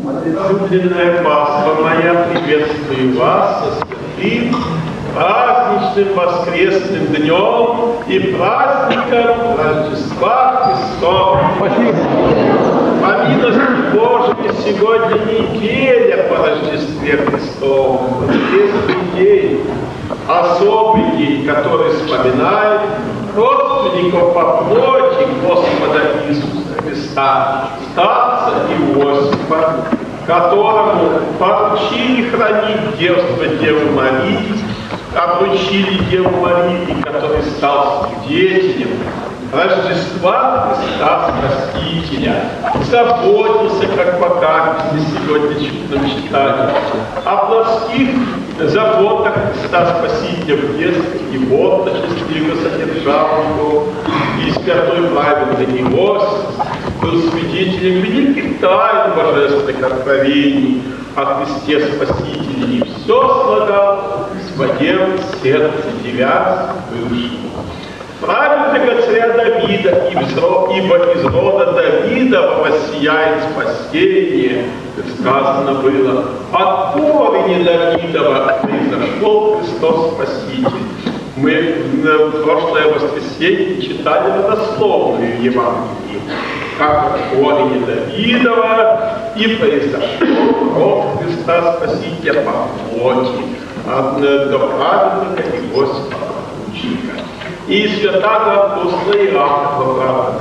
Возлюбленная Пасха моя, приветствую вас со святым праздничным воскресным днем и праздником Рождества Христова. По милости Божией сегодня неделя по Рождестве Христову, воскресный день, особый день, который вспоминает родственников по плоти Господа Иисуса Христа, старца Иосифа, которому поручили хранить девство Девы Марии, обручили Деву Марию, который стал свидетелем Рождества Христа Спасителя, заботился, как покажется сегодня чудно читать, о плотских заботах Христа Спасителя в детстве и в отрочестве, его содержал его, и святой праведный Иосиф был свидетелем великих тайн божественных откровений о Христе Спасителе и все слагал в своем сердце, девясь Вышнему. Праведного царя Давида, ибо из рода Давида воссияет спасение, сказано было, от корня Давидова произошел Христос Спаситель. Мы в прошлое воскресенье читали родословную Евангелие, как от корня Давидова и произошел род Христа Спасителя по плоти, до праведника Иосифа Ученика. И святого апостола Иакова,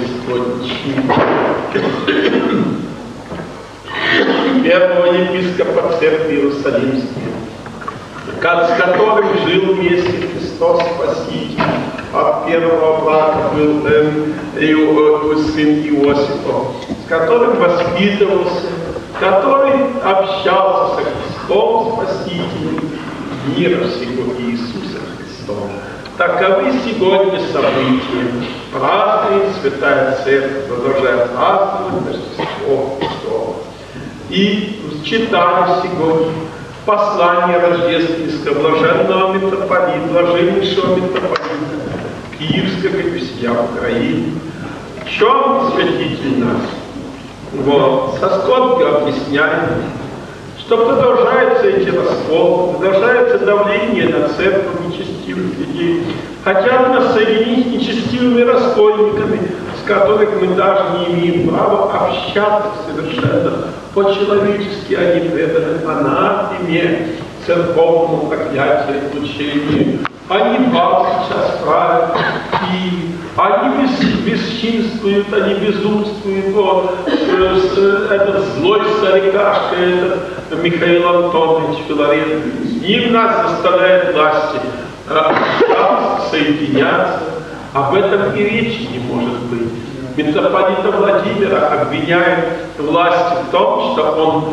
первого епископа церкви Иерусалимской, с которым жил вместе Христос Спаситель. От первого брака был сын Иосифа, с которым воспитывался, который общался со Христом Спасителем мира всего Иисуса Христова. Таковы сегодня события. Празднует Святая Церковь, продолжая праздновать Рождество Христово. И читали сегодня послание рождественского блаженного митрополита, блаженнейшего митрополита Киевского и всея Украины. В чем святитель нас? Вот. Со скорбью объясняет, что продолжаются эти расколы, продолжается давление на церковь нечестивых людей. Хотят нас соединить с нечестивыми раскольниками, с которых мы даже не имеем права общаться совершенно по-человечески, они преданы анафеме, церковному проклятию, отлучению. Они бал сейчас правят, и они бесчинствуют, они безумствуют. Вот, этот злой старикашка, этот Михаил Антонович Филарет, с ним нас заставляет власти общаться, соединяться. Об этом и речи не может быть. Митрополита Владимира обвиняет власти в том, что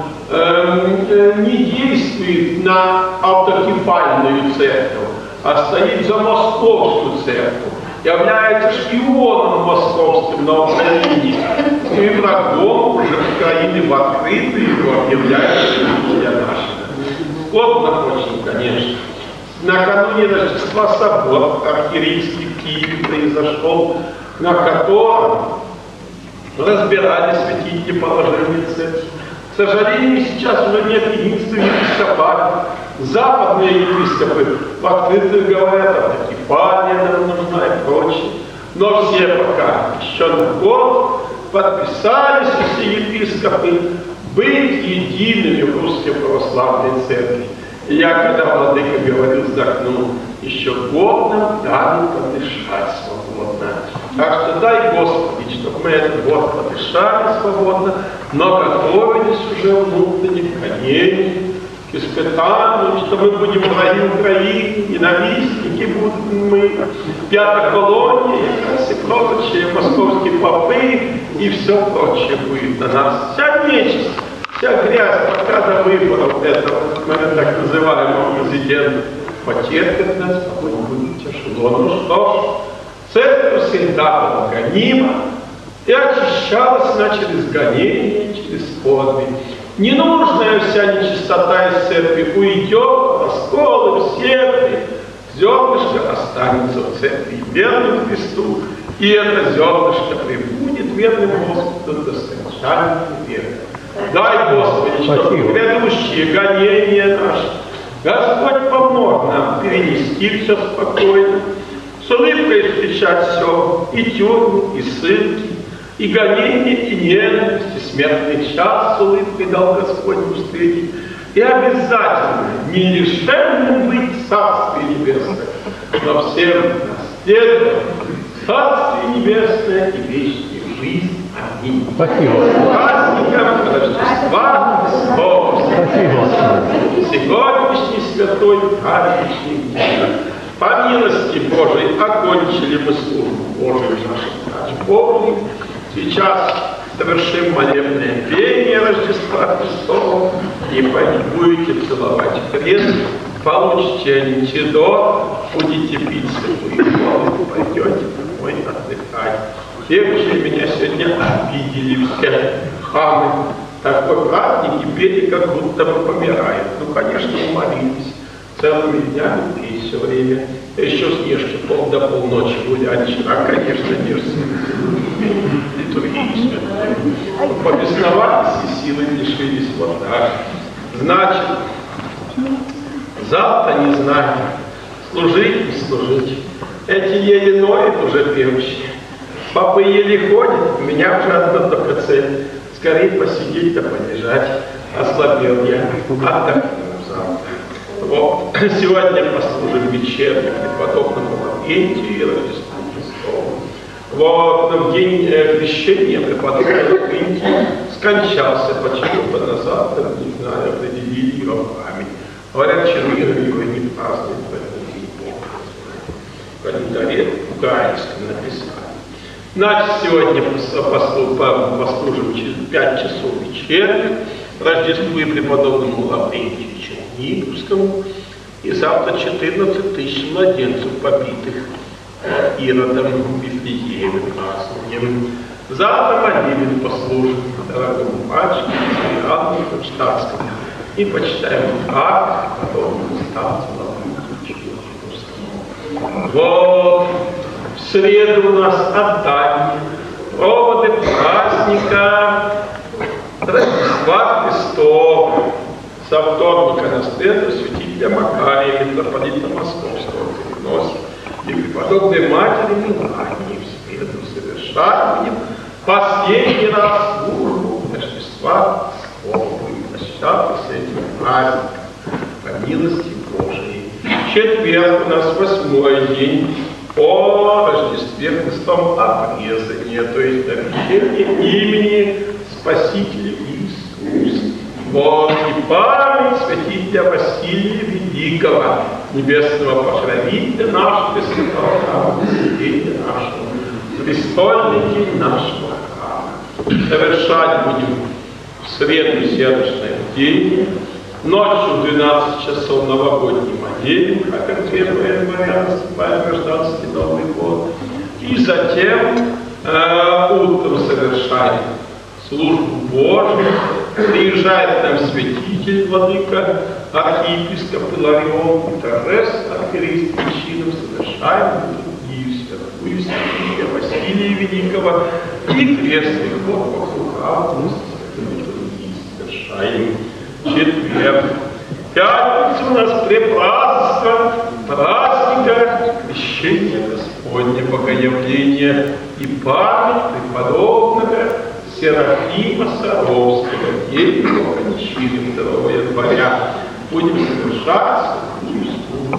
он не действует на автокефальную церковь, а стоит за московскую церковь, является шпионом московским на Украине и врагом уже Украины в открытую его объявляет для нашего. Скотно очень, конечно. Накануне Рождества собор архиерейский в Киеве произошел, на котором разбирали святители положения церкви. К сожалению, сейчас уже нет единства епископата. Западные епископы в открытую говорят, автокефалия нам нужна и прочее. Но все пока еще на год подписались все епископы быть едиными в русской православной церкви. И я, когда владыка говорил, вздохнул, еще год нам дали подышать свободно. Так что дай Господи, чтобы мы этот год подышали свободно, но готовились уже внутренне к гонению, к испытанию, что мы будем враги Украины, ненавистники будем мы, пятоколония, и прочее, московские попы и все прочее будет на нас. Вся нечисть, вся грязь, пока до выборов этого, так называемого президента, потерпит нас, а будет тяжело. Ну что ж, церковь всегда была гонима и очищалась она через гонение, через подвиг. Ненужная вся нечистота из церкви уйдет, расколы в церкви, зернышко останется в церкви верным Христу, и это зернышко прибудет верным Господу до скончания века. Дай, Господи, чтобы грядущие гонения наши, Господь помог нам перенести все спокойно, с улыбкой встречать все, и тюрьму, и ссылки, и гонения, и ненависть, и смертный час с улыбкой дал Господь встретить, и обязательно не лишенным быть в Царстве Небесное, но всем наследовать Царствие Небесное и вечную жизнь. Аминь. Спасибо. Праздником Рождества Христова. Спасибо. Сегодняшний святой праздничный день. По милости Божией окончили мы службу Божию в нашем церкви. Сейчас совершим молебное пение Рождества Христова, и будете целовать крест, получите антидот, будете пить святую воду, пойдете домой отдыхать. Те, кто меня сегодня обидели, все хамы, такой праздник, и пели, как будто бы помирают. Ну, конечно, мы молились целыми днями и все время. Еще снежки до полночи гуляли. Вчера, конечно, не литургии святые. Побесновались и силы лишились. Вот так. Значит, завтра не знаю, служить, не служить. Эти еле ноют уже певчие. Папа еле ходит, у меня уже одна только цель. Скорее посидеть да полежать. Ослабел я. Отдохну завтра. Вот. Сегодня послужим вечерним преподобному Лаврентию и Рождеству Христову. Вот. Но в день крещения преподобный Лаврентий скончался почему-то на завтра, не знаю, определили его память. Говорят, чернилами его не празднуют в этом день. В календаре украинском написано. Значит, сегодня послужим через 5 часов вечерних Рождеству и преподобному Лаврентию Черниговскому, и завтра 14 тысяч младенцев побитых Иродом в Вифлееме празднуем. Завтра молебен послужим дорогому батюшке Иоанну Кронштадтскому и почитаем акт преподобному старцу Лаврентию Черниговскому. Вот. В среду у нас отдание, проводы праздника Рождества Христова. Со вторника на среду святителя Макария, митрополита Московского, переносит и преподобной матери Милании в среду совершать будем последний раз службу Рождества Христова. Будем прощаться с этим праздником по милости Божией. Четверг у нас 8-й день о Рождестве Христовом обрезания, то есть наречение имени Спасителя Иисуса. Вот и память святителя Василия Великого, небесного покровителя нашего святого храма, святителя нашего, престольный день нашего храма. Совершать будем в среду сердечное бдение, ночью в 12 часов новогодний молебен, как 1 января наступает гражданский Новый год. И затем утром совершаем службу Божию. Приезжает нам святитель, владыка, архиепископ Иларион, и торжественно архиерейским чином совершаем литургию святую святителя Василия Великого и крестный ход вокруг храма литургии совершаем. Четверг. Пятница у нас препразднество праздника крещения Господня, Богоявления и память преподобного Серафима Саровского, деятельного кончины 2 января. Будем совершать святую службу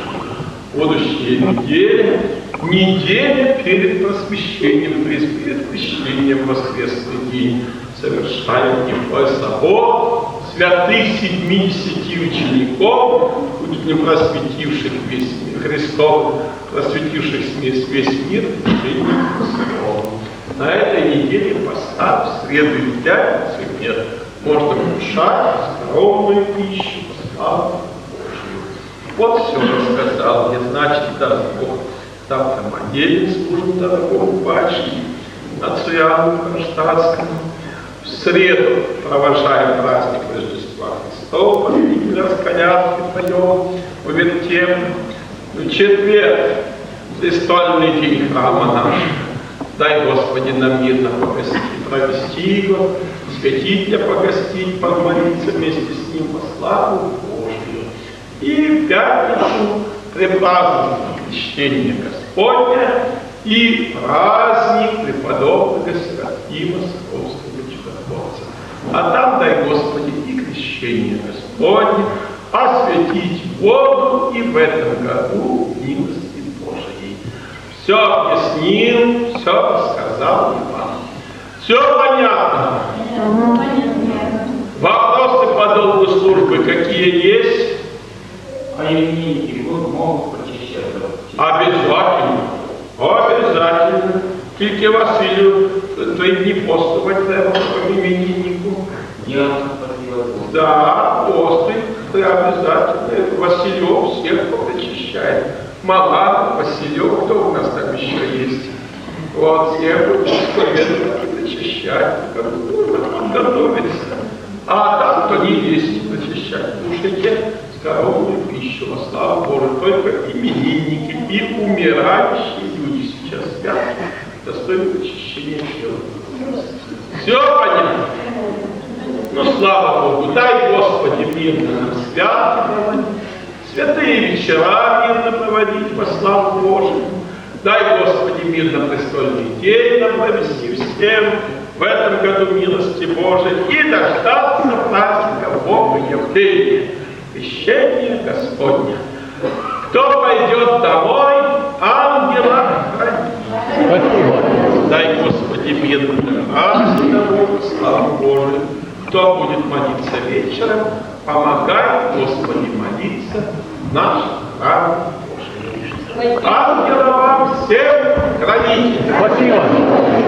Божию. Будущая неделя перед просвещением, то есть перед крещением в воскресный день, совершаем небольшой собор святых 70 учеников, просветивших весь мир, Христов, просветивших весь мир в движении Христовом. На этой неделе поста в среду и в пятницу нет. Можно кушать здоровую пищу, славу Божию. Вот все рассказал мне, значит, даст Бог. Завтра молебен служим дорогому батюшке, отцу Иоанну Кронштадтскому. В среду провожаем праздник Рождества Христова, последний раз колядки поем, увертем. В четверг престольный день храма наш. Дай, Господи, нам мирно провести его, святителя погостить, помолиться вместе с ним во славу Божию. И в пятницу препраздновать крещение Господня и праздник преподобного Серафима Саровского чудотворца. А там, дай Господи, и крещение Господне, осветить воду и в этом году милости Божией. Все объяснил, все рассказал вам. Все понятно? Вопросы по долгу службы какие есть? А именинники могут прочищаться? Обязательно. Обязательно. Тільки Василию 3 дні постувати треба по имениннику. Да, посты обязательно. Василев всех прочищает. Маланов, Василев, кто у нас там еще есть? Вот, всех прочищать. Готовится. А там, кто не есть, прочищать. Кушайте здоровую пищу, во славу Божию. Только именинники и умирающие люди сейчас спят. Достойно очищения тела. Все понятно? Но слава Богу, дай Господи мирно нам святки проводить, святые вечера мирно проводить во славу Божию. Дай Господи мирно престольный день нам провести всем в этом году милости Божией и дождаться праздника Бога Евгения, крещения Господня. Кто пойдет домой, ангела храни. Дай Господи мирно дождаться домой во славу Божию. Кто будет молиться вечером, помогай Господи молиться в нашем храме Божьем. Ангела вам всем хранителя. Спасибо.